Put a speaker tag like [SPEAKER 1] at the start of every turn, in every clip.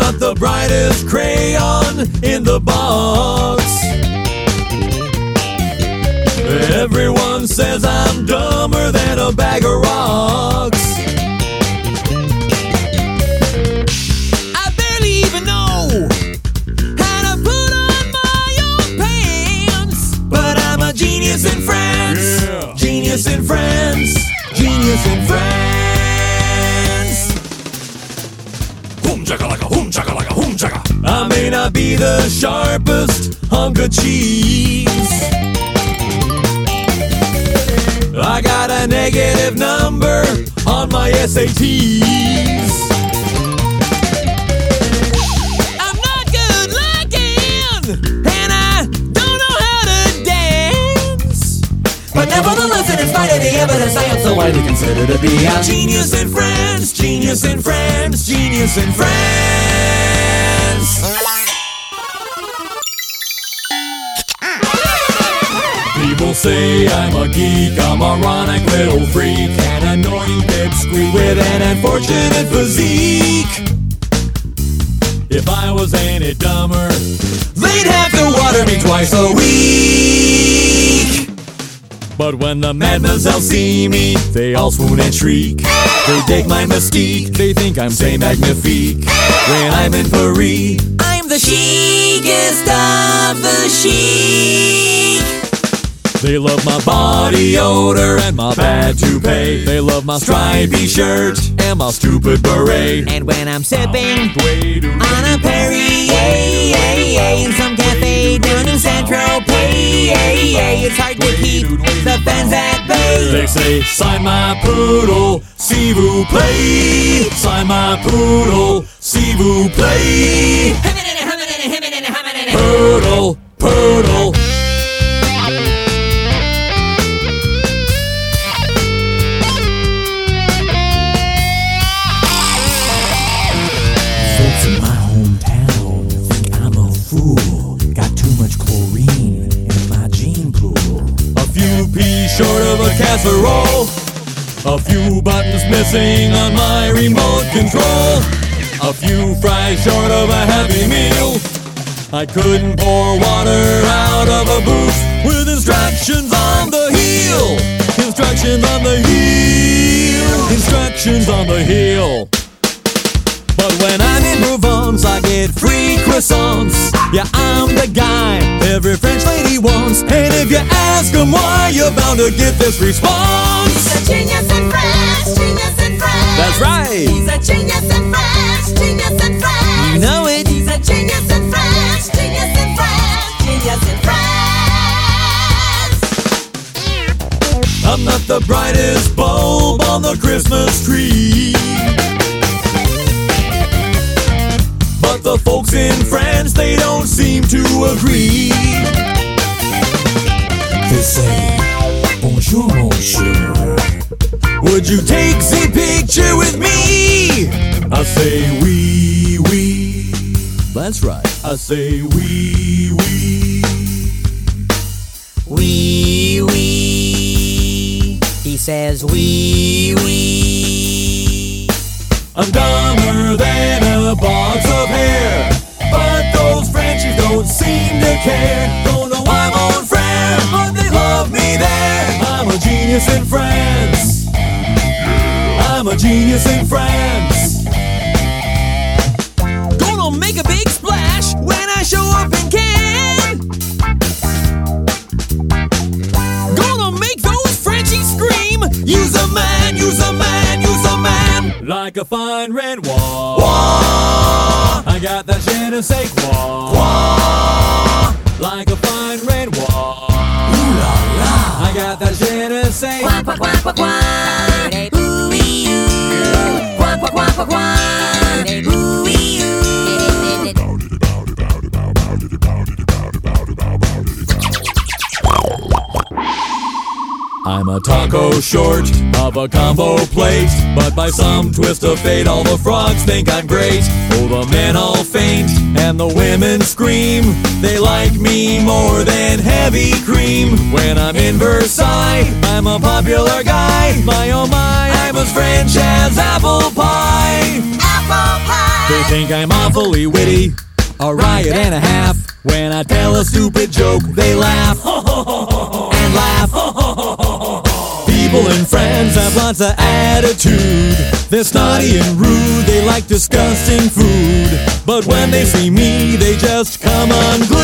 [SPEAKER 1] not the brightest crayon in the box. Everyone says I'm dumber than a bag of rocks. I barely even know how to put on my own pants, but I'm a genius in France. Yeah. Genius in France. Genius in France. Hoom chakalaka, hoom chakalaka, hoom chaka. I may not be the sharpest hunk of cheese. I got a negative number on my SATs. I'm not good looking, and I don't know how to dance. But nevertheless, and in spite of the evidence, I am so widely considered to be a genius in France. Genius in France. Genius in France. People say I'm a geek, a moronic little freak, an annoying pipsqueak with an unfortunate physique. If I was any dumber, they'd have to water me twice a week. But when the mademoiselles see me, they all swoon and shriek. They dig my mystique, they think I'm say magnifique. When I'm in Paris, I'm the chicest of the chic. They love my body odor and my bad toupee. They love my stripy shirt and my stupid beret. And when I'm sipping on a Perrier in some cafe down in Saint-Tropez, it's hard to keep the fans at bay. They say, sign my poodle, s'il vous plaît. Sign my poodle, s'il vous plaît. Poodle, poodle. Folks in my hometown think I'm a fool. Got too much chlorine in my gene pool. A few peas short of a casserole. A few buttons missing on my remote control. A few fries short of a Happy Meal. I couldn't pour water out of a booth with instructions on the heel. Instructions on the heel. Instructions on the heel. But when I'm in Provence, I get free croissants. Yeah, I'm the guy every French lady wants. And if you ask them why, you're bound to get this response.
[SPEAKER 2] He's a genius in France, genius in France.
[SPEAKER 1] That's right.
[SPEAKER 2] He's a genius in France, genius in France.
[SPEAKER 1] You know it.
[SPEAKER 2] He's a genius in France, genius in France, genius in France.
[SPEAKER 1] I'm not the brightest bulb on the Christmas tree, but the folks in France, they don't seem to agree. They say, bonjour, monsieur. Would you take the picture with me? I say, oui, oui. That's right. I say, oui, oui.
[SPEAKER 3] Wee wee. He says wee wee.
[SPEAKER 1] I'm dumber than a box of hair, but those Frenchies don't seem to care. Don't know I'm on France, but they love me there. I'm a genius in France. I'm a genius in France. Gonna make a big splash when I show up in Cannes. Gonna make those Frenchies scream. Use a man, use a man, use a man. Like a fine red wall. I got that je ne sais quoi. Like a fine red wall. Ooh la la. I got that je ne sais
[SPEAKER 3] Quack quack quack quack quack. Ooh wee oo. Quack quack quack quack quack. Ooh wee oo.
[SPEAKER 1] I'm a taco short of a combo plate, but by some twist of fate all the frogs think I'm great. Oh, the men all faint and the women scream. They like me more than heavy cream. When I'm in Versailles, I'm a popular guy. My oh my, I'm as French as apple pie.
[SPEAKER 2] Apple pie.
[SPEAKER 1] They think I'm awfully witty, a riot and a half. When I tell a stupid joke, they laugh and laugh. People and friends have lots of attitude. They're snotty and rude, they like disgusting food. But when they see me, they just come unglued.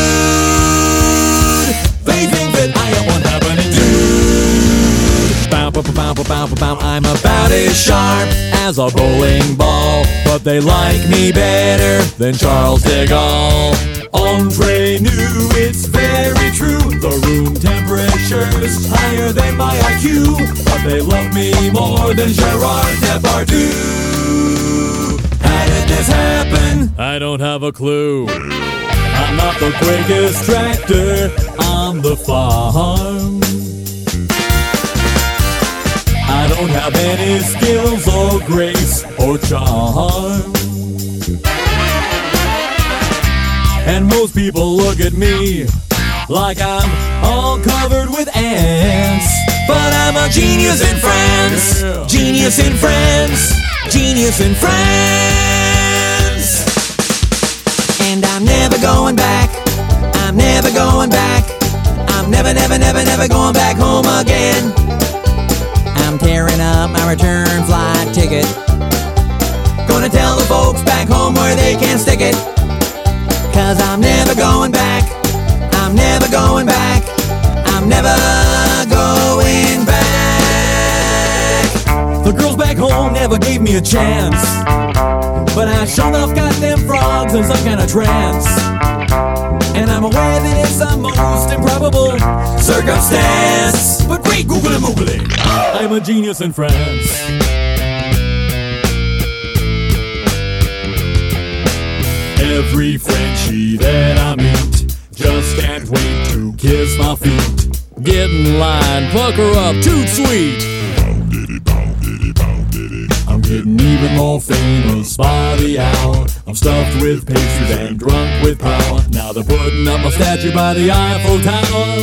[SPEAKER 1] They think that I am one happening dude. Bow, bow, bow, bow, bow, bow. I'm about as sharp as a bowling ball, but they like me better than Charles de Gaulle. Entre nous, it's very true. The room temperature's higher than my IQ, but they love me more than Gerard Depardieu. How did this happen? I don't have a clue. I'm not the quickest tractor on the farm. I don't have any skills or grace or charm. And most people look at me like I'm all covered with ants. But I'm a genius in France, genius in France, genius in France. And I'm never going back, I'm never going back, I'm never, never, never, never going back home again. I'm tearing up my return flight ticket, gonna tell the folks back home where they can stick it. 'Cause I'm never going back, I'm never going back, I'm never going back. The girls back home never gave me a chance, but I sure enough got them frogs in some kind of trance. And I'm aware that it's the most improbable circumstance, but great googly moogly, I'm a genius in France. Every Frenchie that I meet just can't wait to kiss my feet. Get in line, pucker up, toot sweet. I'm getting even more famous by the hour. I'm stuffed with pastries and drunk with power. Now they're putting up my statue by the Eiffel Tower.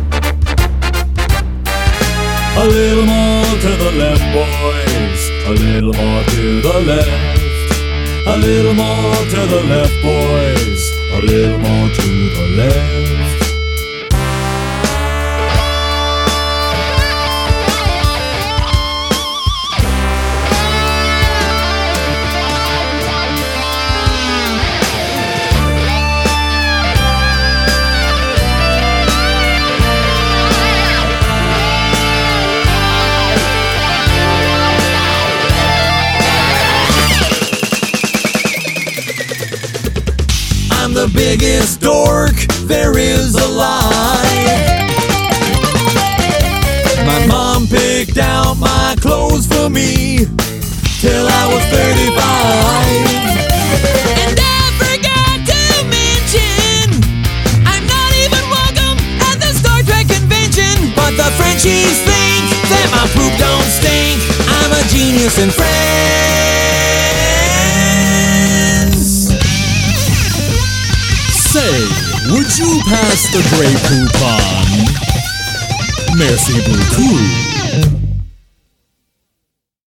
[SPEAKER 1] A little more to the left, boys. A little more to the left. A little more to the left, boys. A little more to the left. I'm the biggest dork there is alive. My mom picked out my clothes for me till I was 35.
[SPEAKER 3] And I forgot to mention, I'm not even welcome at the Star Trek convention.
[SPEAKER 1] But the Frenchies think that my poop don't stink. I'm a genius in France. Say, would you pass the Grey Poupon? Merci beaucoup.